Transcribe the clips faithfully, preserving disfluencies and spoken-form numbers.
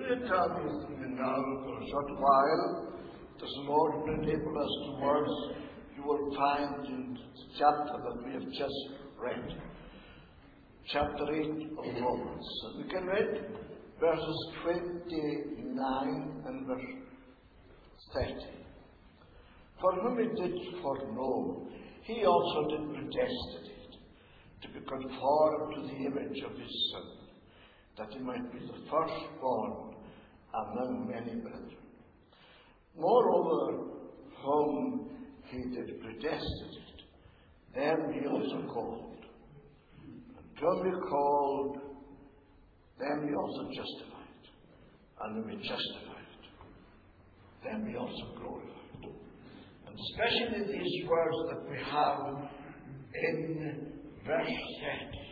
you tell me something now for a short while? Does the Lord enable us to words you will find in the chapter that we have just read. Chapter eight of Romans. And we can read verses twenty-nine and verse thirty. For whom he did foreknow, he also did predestinate to be conformed to the image of his Son, that he might be the firstborn among many brethren. Moreover, whom he did predestinate, them he also called. And whom he called, them he also justified. And whom he justified, them he also glorified. And especially these words that we have in verse thirty.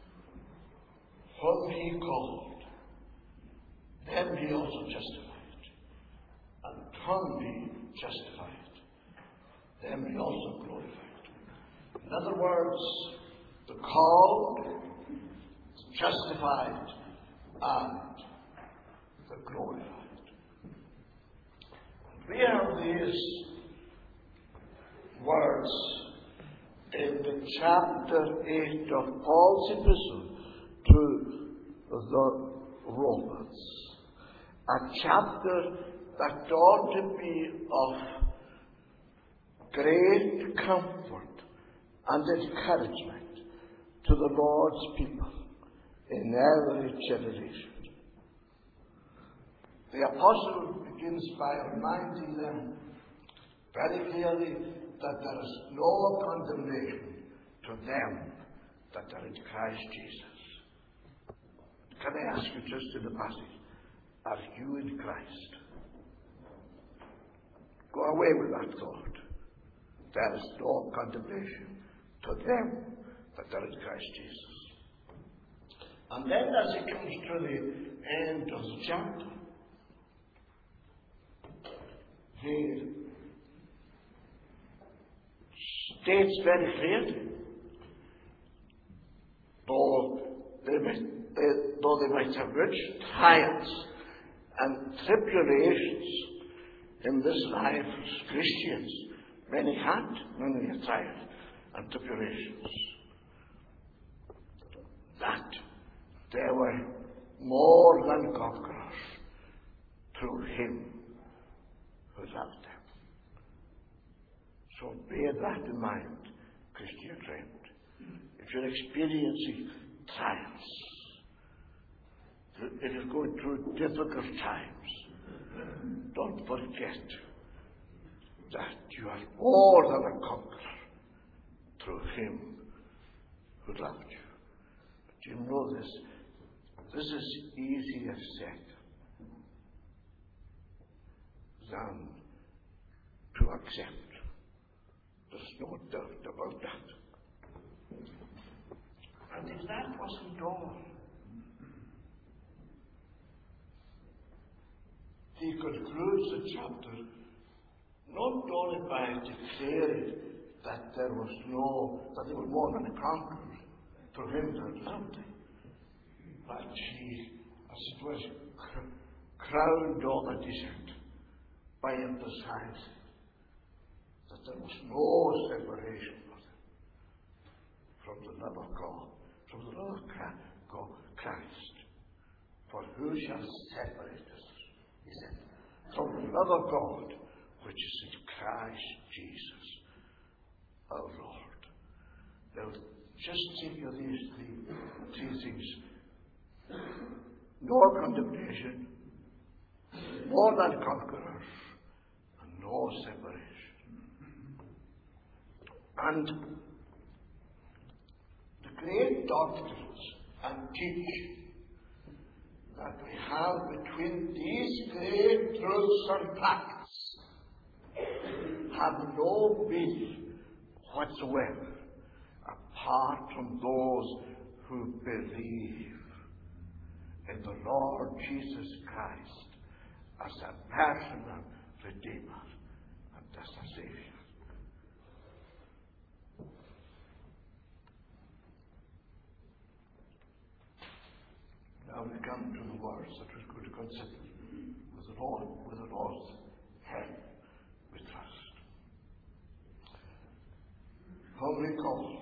Whom he called, them he also justified. And whom he justified, them he also glorified. In other words, the called, the justified, and the glorified. And we have these words in the chapter eight of Paul's epistle to the Romans. A chapter that ought to be of great comfort and encouragement to the Lord's people in every generation. The apostle begins by reminding them very clearly that there is no condemnation to them that are in Christ Jesus. Can I ask you just in the passage, are you in Christ? Go away with that thought. There is no condemnation to them that are in Christ Jesus. And then as he comes to the end of the chapter, he states very clearly, though they might, they, though they might have rich trials and tribulations in this life as Christians, many had many trials and tribulations, that they were more than conquerors through him who loved them. So bear that in mind, Christian friend. If you're experiencing trials, if you're going through difficult times, don't forget that you are more than a conqueror through him who loved you. But you know this, this is easier said than to accept. There's no doubt about that. And if that wasn't all, he concludes the chapter not only by declaring that there was no, that they were more than a conqueror through him that loved him, but he, as it was, crowned all the desert by emphasizing that there was no separation for them from the love of God, from the love of Christ. For who shall separate us, he said, from the love of God which is in Christ Jesus our Lord. Now, just think of these three, three things. No condemnation, more than conquerors, and no separation. And the great doctrines and teaching that we have between these great truths and facts have no meaning whatsoever apart from those who believe in the Lord Jesus Christ as a personal Redeemer and as a Savior. Now we come to the words that we're going to consider. the Lord, with the Lord's help, we trust. Whom he called.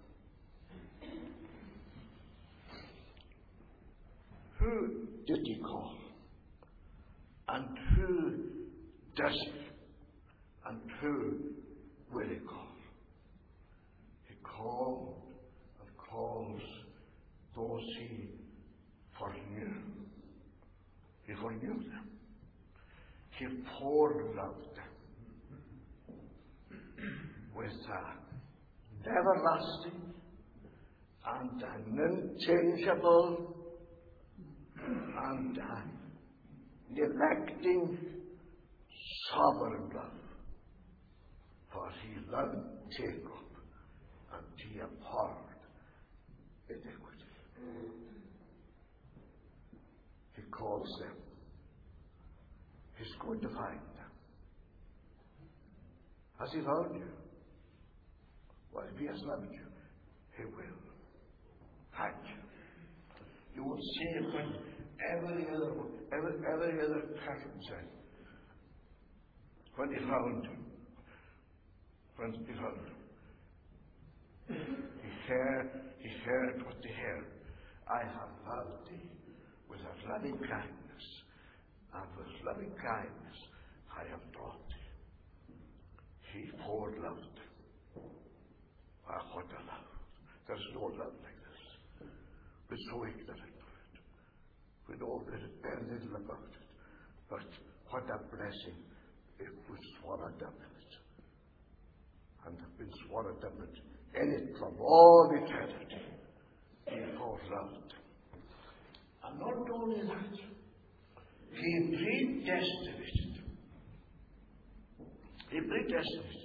Who did he call? And who does he? And who will he call? He called and calls those he foreknew. He foreknew them. He foreloved them with an everlasting and an unchangeable and an electing sovereign love. For he loved Jacob and he abhorred iniquity. He calls them. He's going to find them. Has he found you? Well, if he has loved you, he will find you. You will see it when every other, every, every other person said, when he found you, when he found you, he heard, he heard what they heard. I have loved thee with a loving kindness, and with loving kindness I have brought thee. He foreloved. Ah, what a love. There's no love like this. We're so ignorant of it. We know very, very little about it. But what a blessing if we swallowed up in it. And have been swallowed up in it from all eternity. He foreloved. And not only that, he predestinated. He predestinated.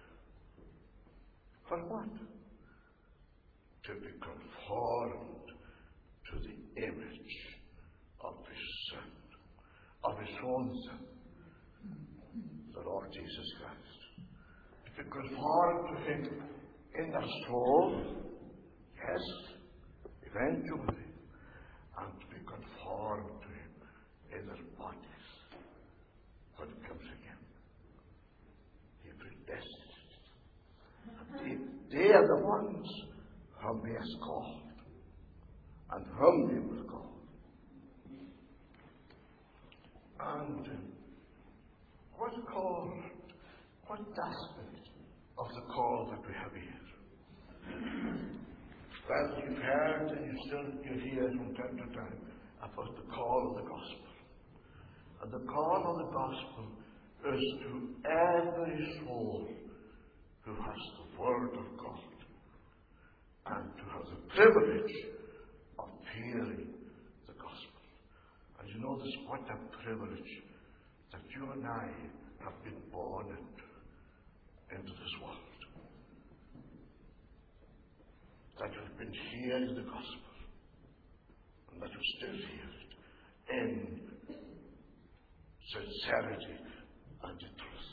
For what? To be conformed to the image of his Son, of his own Son, the Lord Jesus Christ. To be conformed to him in the soul, yes, eventually, and to be conformed to him in their bodies when it comes again. He predestinated. They, they are the ones whom he has called and whom he will call. And what call, what aspect of the call that we have here? Well, you've heard and you still you hear from time to time about the call of the gospel. And the call of the gospel is to every soul who has the word of God and to have the privilege of hearing the gospel. And you know this, what a privilege that you and I have been born into, into this world. That we've been hearing the gospel and that we still hear it in sincerity and in truth.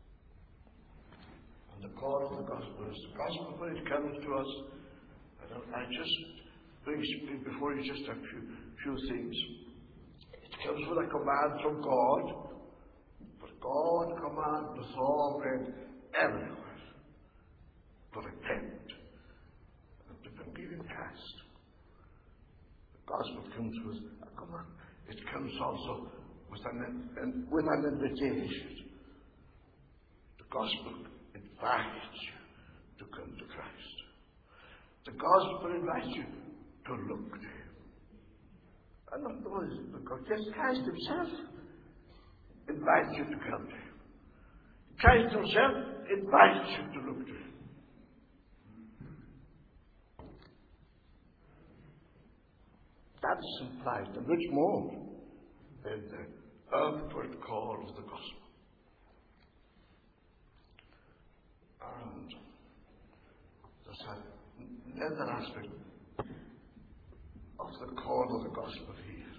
And the call of the gospel is the gospel when it comes to us. I, don't, I just bring before you just a few, few things. It comes with a command from God, but God commands us all men everywhere to repent and to forgive in Christ. The gospel comes with a command. It comes also with an, an, with an invitation. The gospel invites you to come to Christ. The gospel invites you to look to him. And not only because just Christ himself invites you to come to him. Christ himself invites you to look to him. That is implied, and much more, in the outward call of the gospel. And there's another aspect of the call of the gospel here.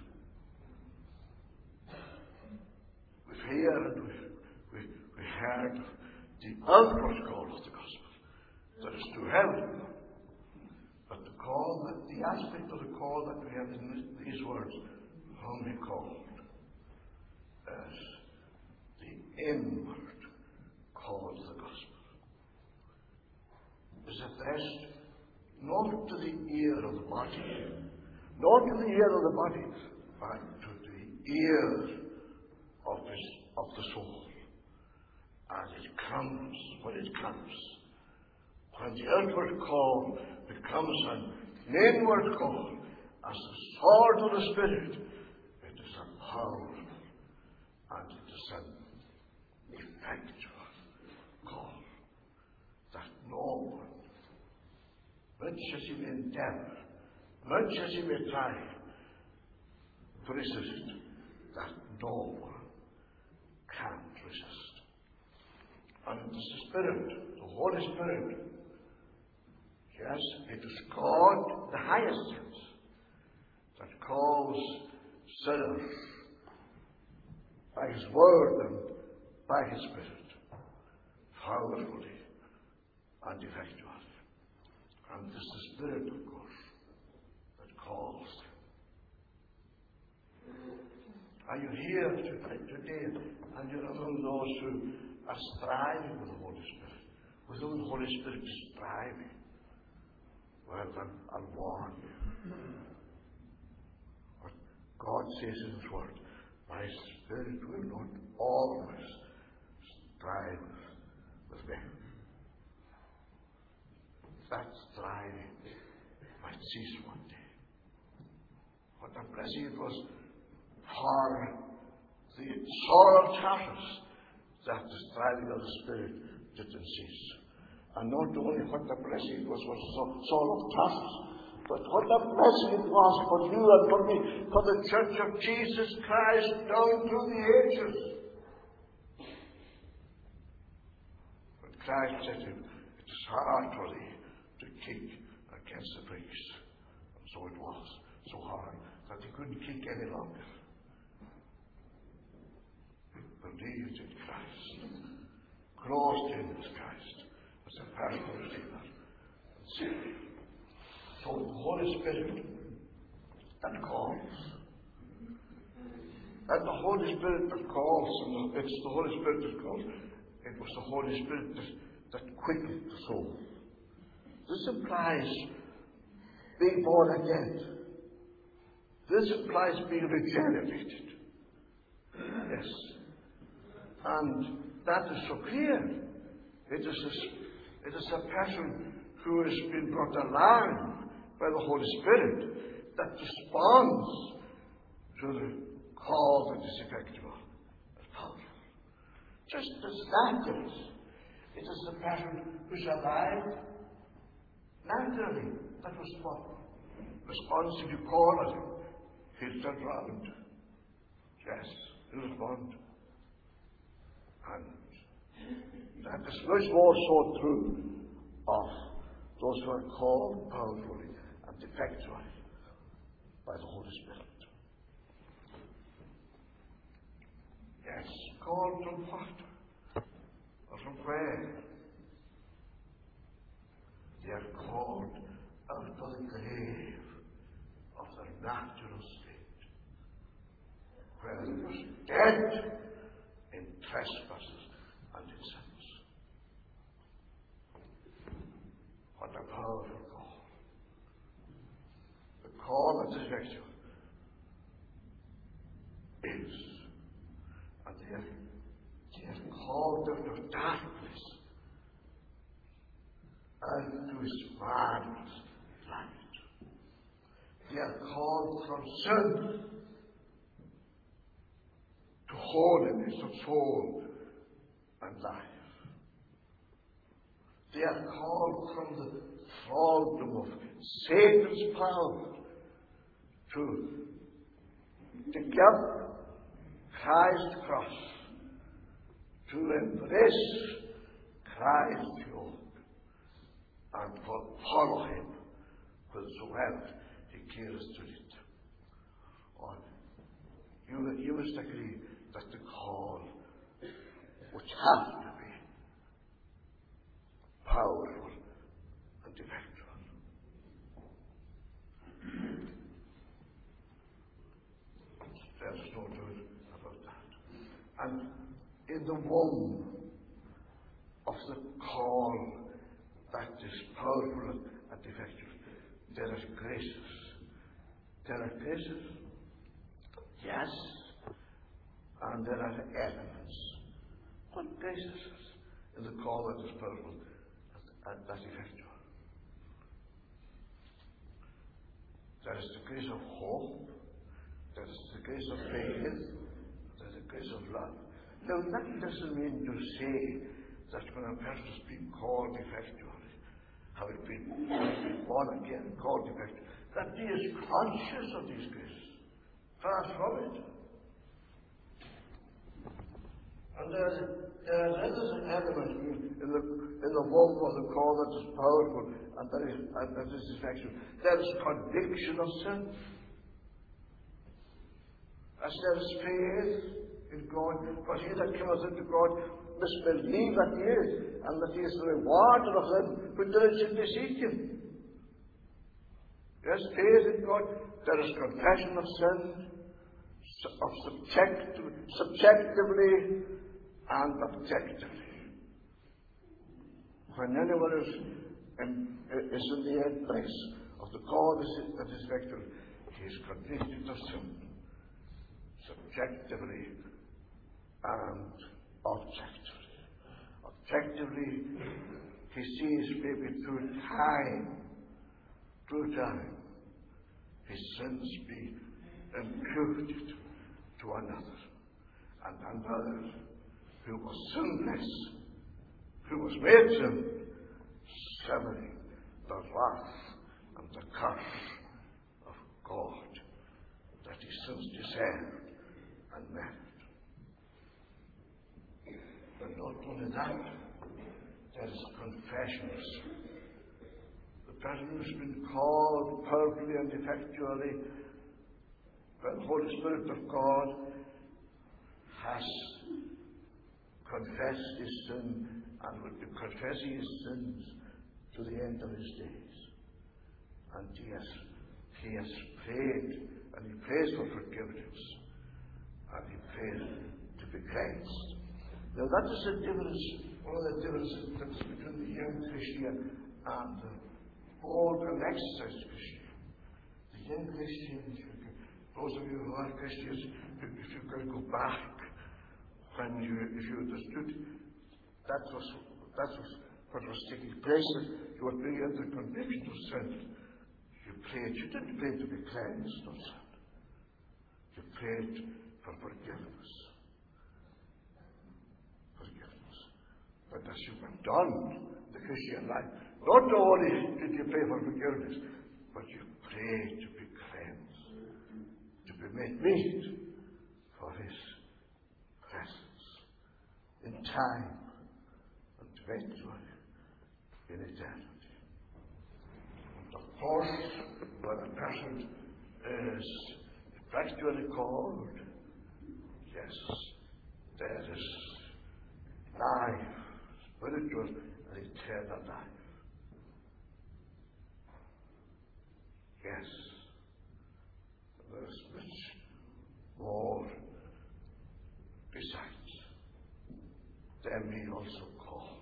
We've heard, we've, we, we heard the outward call of the gospel, that is to heaven. But the call, that the aspect of the call that we have in these words, whom he called, is inward call to the gospel is addressed not to the ear of the body, not to the ear of the body, but to the ear of, his, of the soul. And it comes when it comes. When the outward call becomes an inward call, as the sword of the Spirit, it is a powerful and it is an effectual call that no one, much as he may endeavor, much as he may try to resist, that no one can resist. And it is the Spirit, the Holy Spirit. Yes, it is God, the highest sense, that calls sinners by His Word and by His Spirit, powerfully and effectually. And it is the Spirit, of course, that calls them. Are you here tonight, today, and you're among those who are striving with the Holy Spirit, with whom the Holy Spirit is striving? Well, then, I'll warn you. What God says in His Word, my Spirit will not always strive with me. That striving might cease one day. What a blessing it was for the Saul of Tarsus that the striving of the Spirit didn't cease. And not only what a blessing it was for Saul of Tarsus, but what a blessing it was for you and for me, for the Church of Jesus Christ down through the ages. When Christ said to him, it is hard for thee to kick against the pricks. And so it was, so hard that he couldn't kick any longer. He believed in Christ, closed in with Christ, as a personal Redeemer and Savior. So the Holy Spirit that calls, and the Holy Spirit that calls, and it's the Holy Spirit that calls, it was the Holy Spirit that, that quickened the soul. This implies being born again. This implies being regenerated. Yes. And that is so clear. It is a, it is a person who has been brought alive by the Holy Spirit that responds to the call that is effectual and powerful. Just as that is, it is the person who's alive naturally that responds. Responds if you call at him. He'll turn round. Yes, he'll respond. And that is much more so true of those who are called powerfully and effectually by the Holy Spirit. Yes, called from what? Or from where? They are called out of the grave of their natural state, where it was dead in trespasses and in sins. What a powerful call. The call that is effectual is, and they are, they are called out of darkness and to His marvelous light. They are called from sin to holiness of soul and life. They are called from the thraldom of Satan's power to, to give Christ's cross, to embrace Christ's yoke, and follow Him whatsoever He cares to lead. On you, you must agree that the call, which has to be powerful and effectual. There's no doubt about that. And in the womb of the call that is powerful and effective, there are graces. There are graces, yes, and there are elements. What graces in the call that is powerful and that effective? There is the grace of hope, there is the grace of faith, there is the grace of love. Now that doesn't mean to say that when a person has been called effectually, having been, been born again, called effectually, that he is conscious of these graces. Far from it. And there, there are other elements in the, in the womb of the call that is powerful and that is, and that is effectual. There is conviction of sin. As there is faith in God, for he that cometh unto God must believe that he is, and that he is the rewarder of them who diligently seek him. Yes, faith in God. There is confession of sin, of subjective, subjectively and objectively. When anyone is in, is in the end place of the call that is effectual, he is convicted of sin, subjectively and objectively. Objectively, he sees maybe through time, through time, his sins be imputed to another, and another who was sinless, who was made sin, severing the wrath and the curse of God that his sins deserved and merit. But not only that, there is confessions. The person who's been called powerfully and effectually by the Holy Spirit of God has confessed his sin and will be confessing his sins to the end of his days. And he has, he has prayed, and he prays for forgiveness, and he prays to be cleansed. Now that is the difference, one of the differences between the young Christian and the old and exercised Christian. The young Christian, those of you who are Christians, if you can go back when you, if you understood, that was, that was what was taking place. You were praying under conviction of sin. You prayed, you didn't pray to be cleansed of sin. You prayed for forgiveness. Forgiveness. But as you went on the Christian life, not only did you pray for forgiveness, but you prayed to be cleansed, to be made meet for his presence in time and eventually in eternity. And of course, when a person is effectually called, yes, there is life, spiritual and eternal life. Yes, there is much more besides. Then he also called.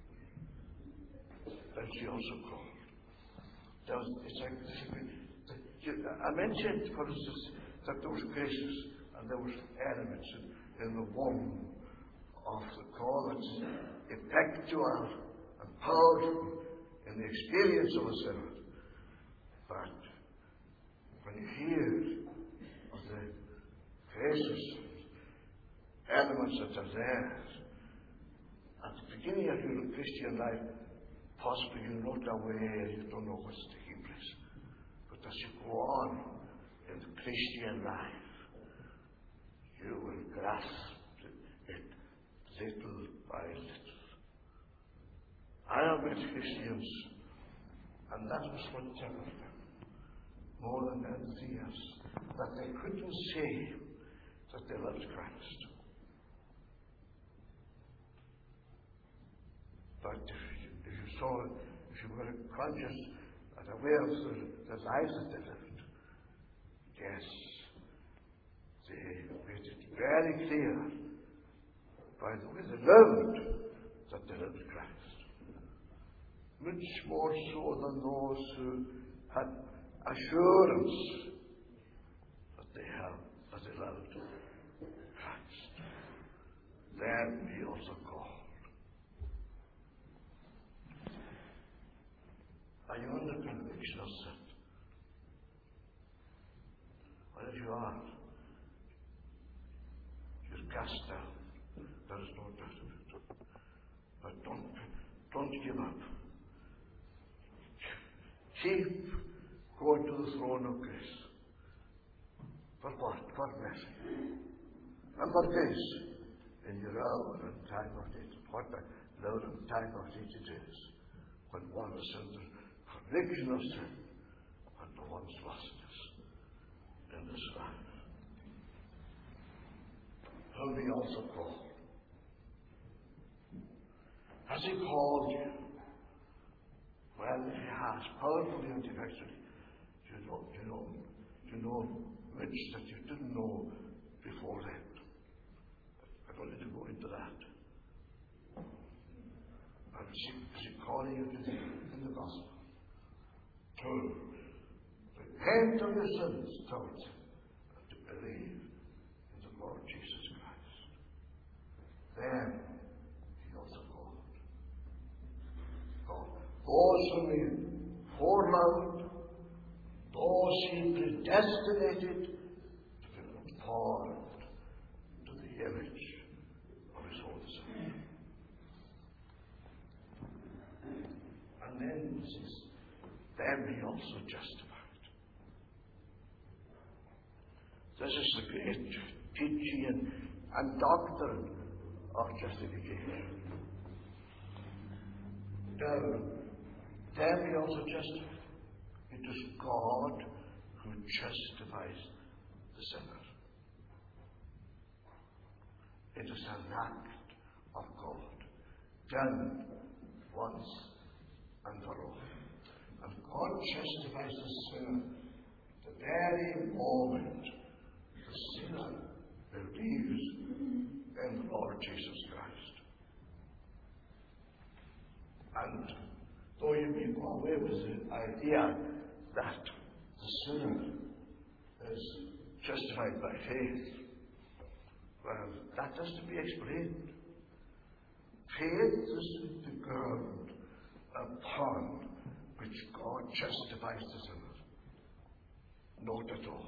Then she also called. There was, it's like, I mentioned, for instance, that there was graces and there was elements in, in the womb of the call that's effectual and powerful in the experience of a sinner. But when you hear of the graces, elements that are there, at the beginning of your Christian life, possibly you're not aware, you don't know what's taking place. But as you go on in the Christian life, you will grasp it little by little. I have met Christians, and that was what troubled them more than anything else, that they couldn't say that they loved Christ. But if you, if you saw, if you were conscious and aware of the, the lives that they lived, yes, they made it very clear by the way they lived, that they lived Christ. Much more so than those who had assurance that they have, that they loved Christ. Then he also called. Are you under conviction of sin? Well, if you are, you're cast down. There is no doubt of it. But don't, don't give up. Keep going to the throne of grace. For what? For mercy. And for grace in your hour and time of need. What a hour and time of need it is when one is under conviction of sin and one's lostness in this life. Whom he also called. Has he called you? Well, if he has, powerfully and effectually, you know, you know, you know which that you didn't know before then. I don't need to go into that. And is he, is he calling you to the, in the gospel? To repent of your sins towards him and to believe in the Lord Jesus Christ. Then he also called. Called those whom he foreknowed, those he predestinated to be conformed to the image of his own Son. And then he says, then he also justified. This is the great teaching and, and doctrine of justification. Now, then he also justified. It is God who justifies the sinner. It is an act of God, done once and for all. And God justifies the sinner the very moment the sinner believes in the Lord Jesus Christ. And though you may go away with the idea that the sinner is justified by faith, well, that has to be explained. Faith is the ground upon which God justifies the sinner. Not at all.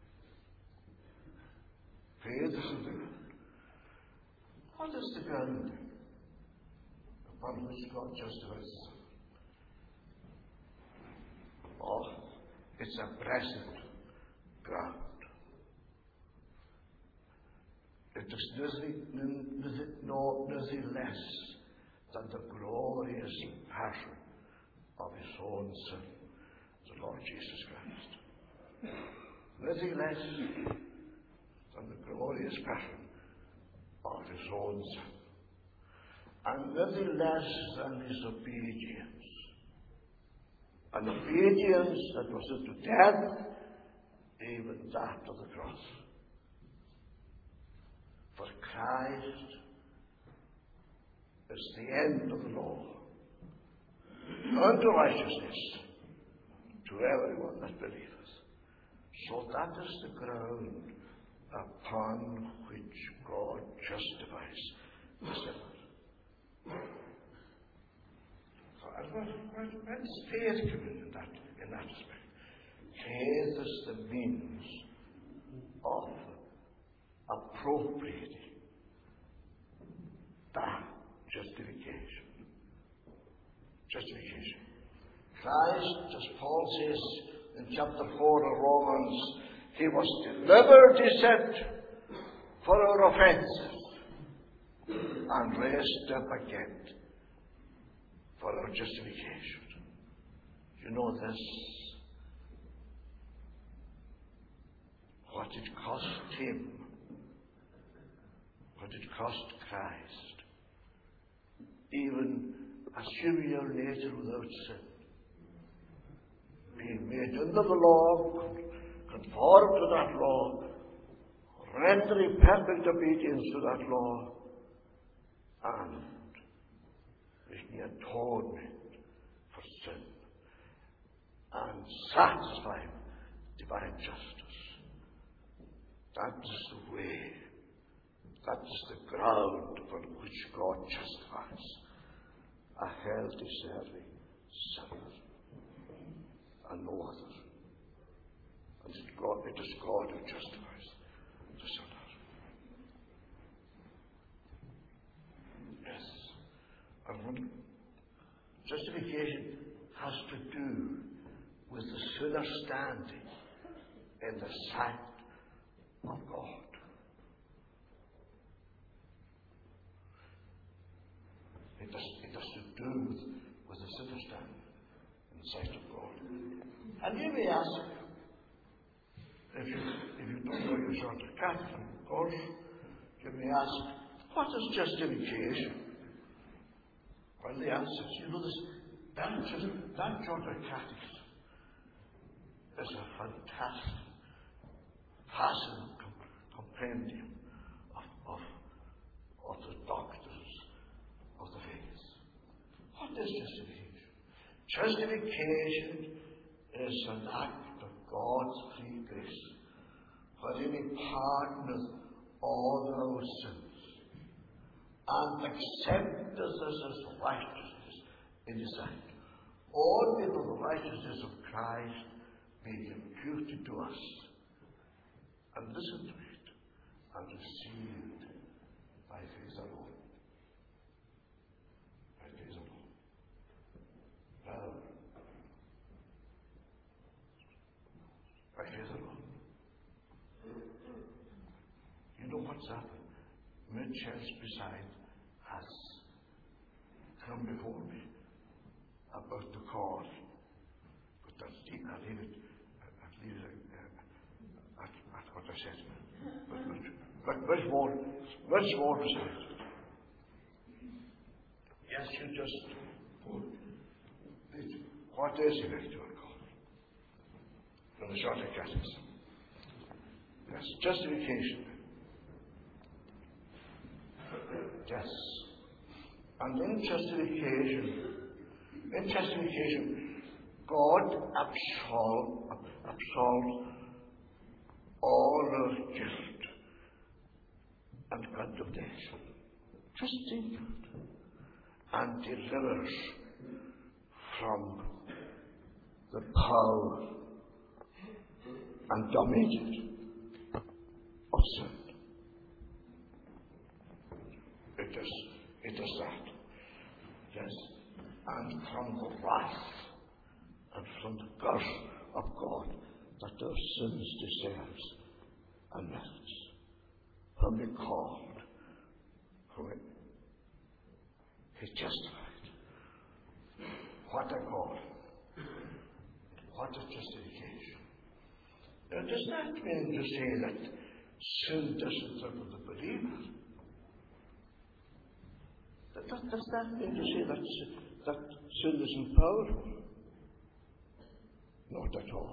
Faith is the ground. What is the ground upon which God justifies the sinner? Oh, it's a present ground. It is nothing, no, nothing less than the glorious passion of his own Son, the Lord Jesus Christ. Nothing less than the glorious passion of his own Son. And nothing less than his obedience. An obedience that was unto death, even that of the cross. For Christ is the end of the law, unto righteousness to everyone that believeth. So that is the ground upon which God justifies the sinner. Where does faith come in that, in that respect? Faith is the means of appropriating that justification. Justification. Christ, as Paul says in chapter four of Romans, he was delivered, he said, for our offences, and raised up again for our justification. You know this? What it cost him, what it cost Christ, even assuming your nature without sin, being made under the law, conformed to that law, rendering perfect obedience to that law, and making atonement for sin and satisfying divine justice. That is the way, that is the ground upon which God justifies a hell-deserving sinner, and no other. And it, God, it is God who justifies the sinner. Yes. And when justification has to do with the sinner standing in the sight of God. It has, it has to do with, with the sinner standing in the sight of God. And you may ask, if you, if you don't know your sort of catechism, of course, you may ask, what is justification? Well, the answer is, you know, this, that, that sort of catechism is a fantastic, fascinating compendium of, of, of the doctrines of the faith. What is justification? Justification is an act of God's free grace, wherein He pardoneth all our sins and accepteth us as righteousness in His sight. Only for the righteousness of Christ being imputed to us, and listen to it, and received by faith alone. By faith alone. Now, by faith alone. You know what's happened? Mitchell's beside has come before me about the call, but that's deep. I'll leave it. I'll leave it uh, at, at what I said. But, but, but much more, much more besides. Yes, you just put it. What is electoral call? From the Shorter Catechism. Yes, justification. Yes. And in justification, in justification, God absolves, absolves all our guilt and condemnation. Just think of it. And delivers from the power and dominion of sin. It is, it is that. Yes. And from the wrath and from the curse of God that our sins deserves and merits. From being called, from it, He justified. What a call. What a justification. Now, does that mean to say that sin doesn't trouble the believer? That, that, does that mean to say that, that sin isn't powerful? Not at all.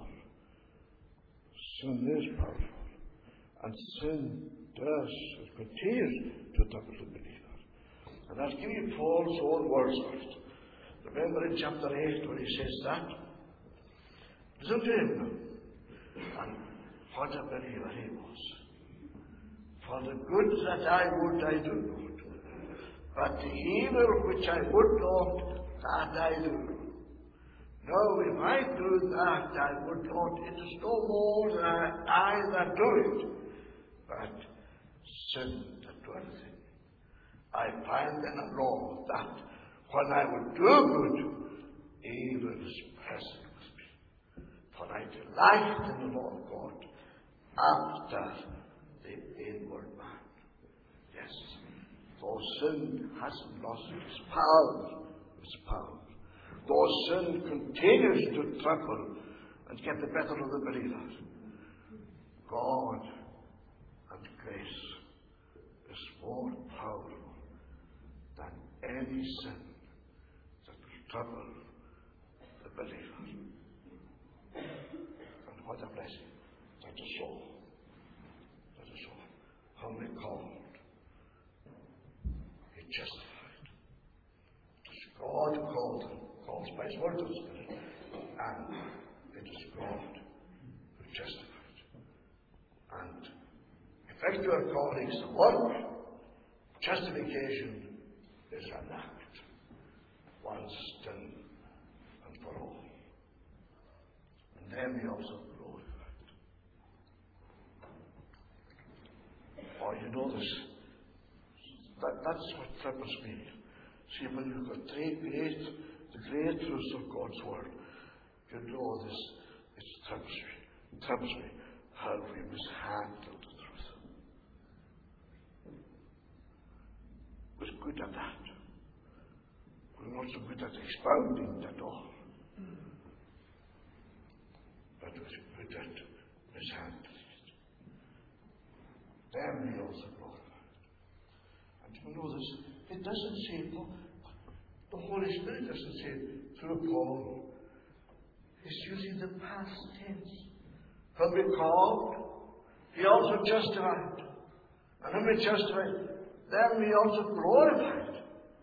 Sin is powerful. And sin does, it continues to trouble the believer. And I'll give you Paul's own words of it. Remember in chapter eight where he says that? Listen to him now. And what a believer he was. For the good that I would, I do not. But the evil which I would not, that I do. No, if I do that, I would not. It is no more than I, I that do it, but sin that dwelleth in me. I find in the law that when I would do good, evil is present with me. For I delight in the law of God after the inward man. Yes, for sin hasn't lost its power, its power. Though sin continues to trouble and get the better of the believer, God and grace is more powerful than any sin that will trouble the believer. And what a blessing that is so. That is so. Humbly called. He justified. It is God who calls them, calls by his word of the Spirit, and it is God who justifies. And effectual calling is the work. Justification is an act, once done and for all. And then we also glorified. Oh, you know this. That, that's what troubles me. See, when you've got great, great, the great truths of God's Word, you know this, it troubles me. It troubles me how we mishandle the truth. We're good at that. We're not so good at expounding at all. But we're good at mishandling it. Then we also glorify. And you know this, it doesn't say, the Holy Spirit doesn't say through Paul. He's using the past tense. When we called, he also justified. And when we justified, then we also glorified.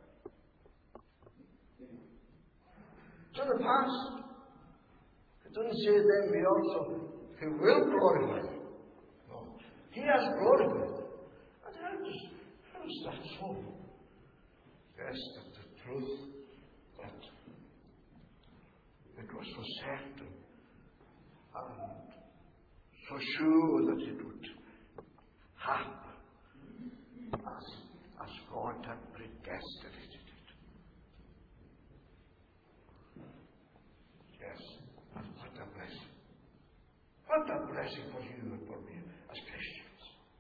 It's in the past. It doesn't say then we also, he will glorify. No. He has glorified. And how does, how is that so? Yes, that the truth that it was so certain and so sure that it would happen as, as God had predestinated it. Yes, and what a blessing. What a blessing for you and for me as Christians.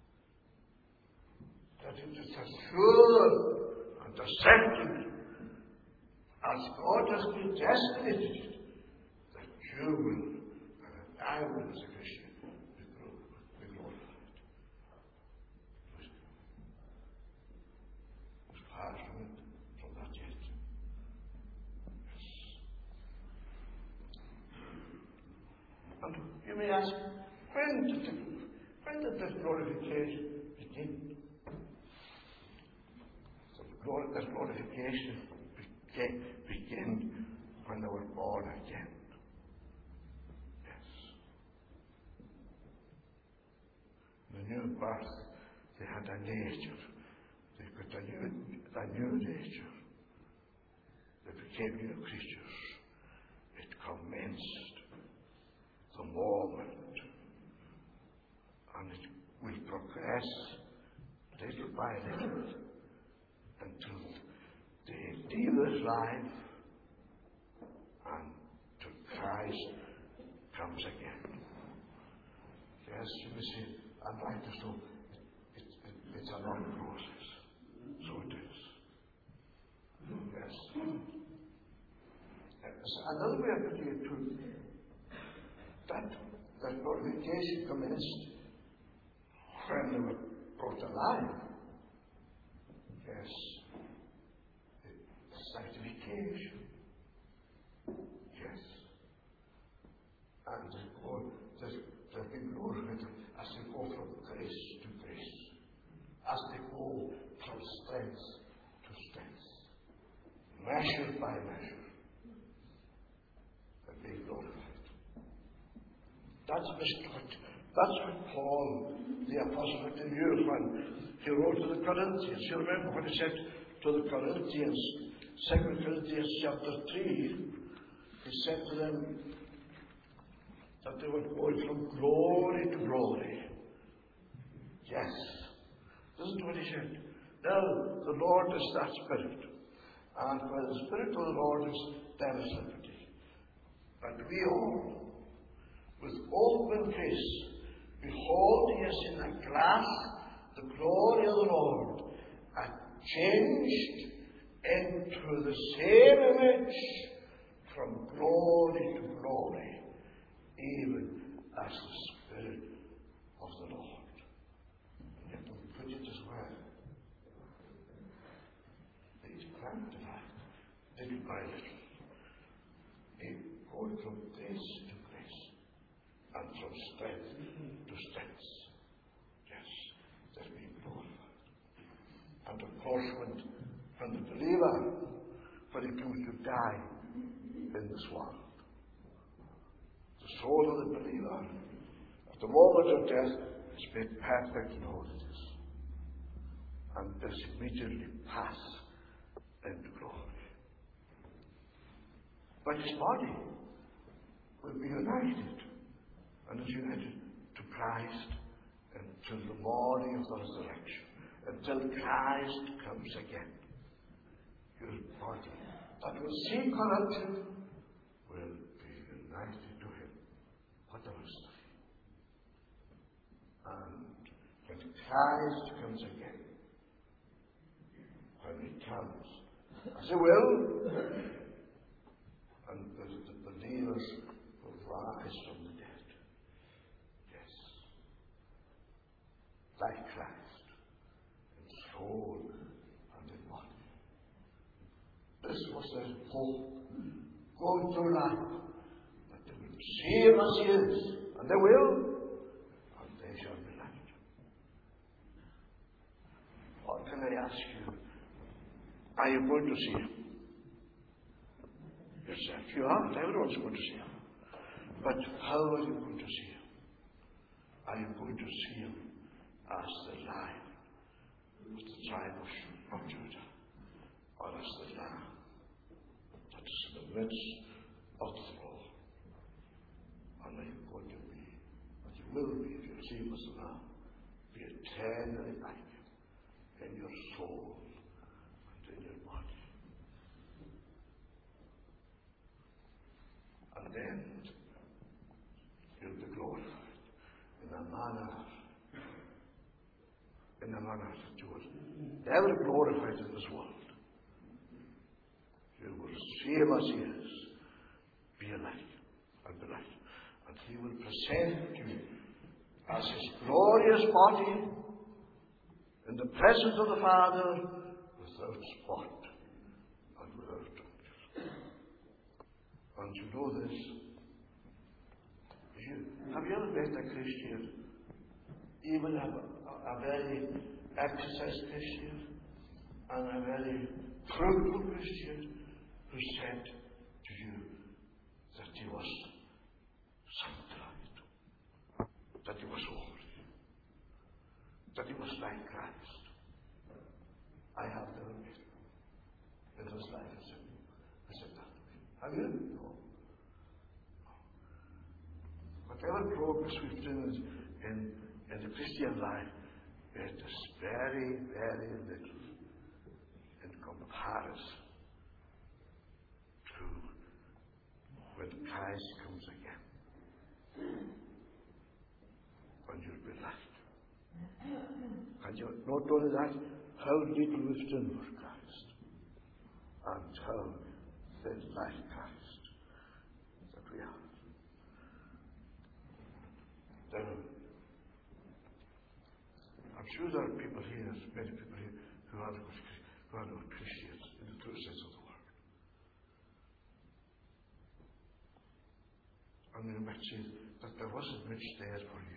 That it is as sure and as certain as God has predestinated it, that you will, and I will as a Christian, be glorified. It's far from it, from that yet. Yes. And you may ask, when did the, when did this glorification begin? So this glorification began, began when they were born again. Yes. The new birth, they had a nature. They got a new, a new nature. They became new creatures. It commenced the moment, and it will progress little by little until they leave this life and to Christ comes again. Yes, you see, and like this, so it, it, it's a long process. So it is. Yes. Yes. Another way of putting it too, that that glorification commenced when they were brought alive. Yes. Sanctification. Yes. And they go, they've been glorified as they go from grace to grace, as they go from strength to strength, measure by measure, they're being glorified. That's what, that's what Paul, the apostle, knew when he wrote to the Corinthians. You remember what he said to the Corinthians, Second Corinthians chapter three, he said to them that they were going from glory to glory. Yes. Listen to what he said. Now, the Lord is that Spirit, and where the Spirit of the Lord is, there is liberty. But we all, with open face, beholding as in a glass the glory of the Lord, are changed into the same image from glory to glory, even as the Spirit of the Lord. And yet we put it as well. He's sanctified little by little. He goes from grace to grace and from strength to strength. Yes, that we glorified. And of course, when And the believer, when he comes to die in this world, the soul of the believer, at the moment of death, is made perfect in holiness, and does immediately pass into glory. But his body will be united, and is united to Christ until the morning of the resurrection, until Christ comes again. Your body that will see corruption will be united to him for the rest of it. And when Christ comes again, when he comes, as he will, and the, the believers will rise from the dead. Yes. Like Christ, in soul and in body. This was their hope, going through life, that they will see him as he is, and they will, and they shall be light. What can I ask you? Are you going to see him? Yourself, you are. Everyone's going to see him. But how are you going to see him? Are you going to see him as the lion of the tribe of Judah, or as the lamb that is in the midst of the throne? And are you going to be, and you will be, if you see him as a lamb, be eternally like him in your soul and in your body. And then you'll be glorified in a manner, in a manner that you will never be glorified in this world. You will see him as he is, be alike and be like, and he will present you as his glorious body in the presence of the Father, without spot and without blemish. And you know this. You, have you ever met a Christian, even a, a, a very exercised Christian, and a very fruitful Christian, who said to you that he was sanctified, that he was holy, that he was like Christ? I have never met him. It was like I said, I said that to him. Have you? No. Whatever progress we've done in, in the Christian life, it is very, very little in comparison to when Christ comes again. When you'll be light. And you not only that, how little we've done for Christ, and how little like Christ that we are. Then, I'm sure there are people here, many people here, who are not, who are not Christians in the true sense of the word. And you might say that there wasn't much there for you.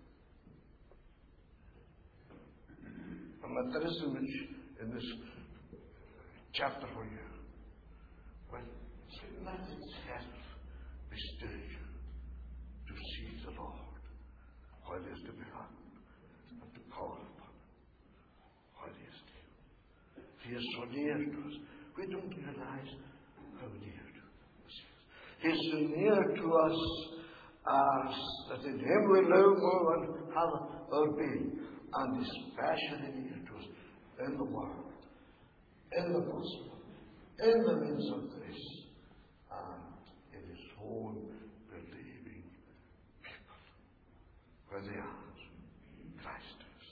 And that there isn't much in this chapter for you. Well, let itself bestir you to see the Lord while he is to be found, and to call upon him while he is near. He is so near to us. We don't realize how near to us he is. He is so near to us as that in him we live, move, and have our being, and especially near to us in the world, in the gospel, in the means of grace, and in his own believing people, where they are. Christ is.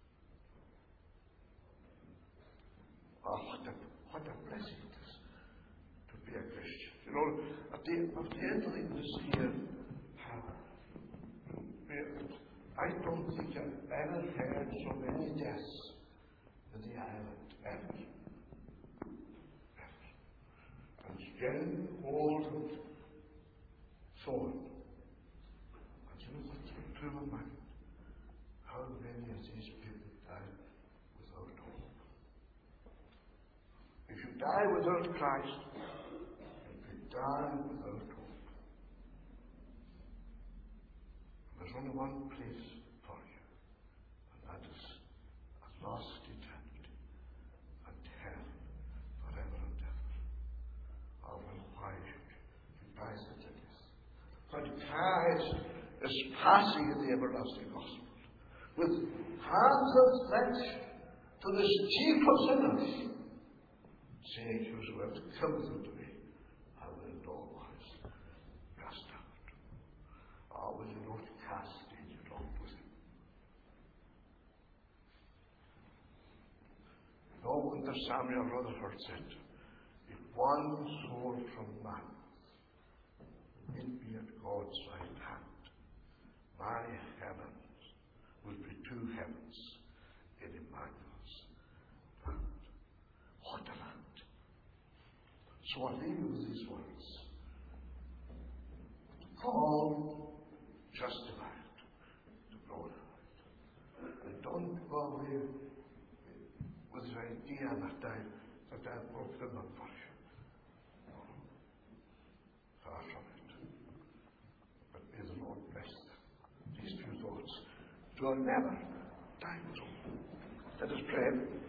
Oh, what a, what a blessing it is to be a Christian. You know, at the, at the end of this year, I don't think I've ever heard so many deaths in the island, ever. Ever. And young, old, and so on. And you know what's come through my mind? How many of these people died without hope? die without Christ, you'll be down without hope. And there's only one place for you, and that is a lost eternity and hell forever and ever. Oh, well, why should you buy such a gift? But Christ is passing in the everlasting gospel with hands outstretched to this chief of sinners, saying, whosoever cometh unto me, I will in no wise cast out. Or will you not cast in your lot with him? No wonder Samuel Rutherford said, if one soul from man will be at God's right hand, my heavens will be two heavens in Emmanuel's land. What a land! So I leave you with these words. Called, justified, to glorified. And don't go away with the idea that I that I broke them up for you. No. Far from it. But may the Lord bless them. These few thoughts. So I'll never die so. Let us pray.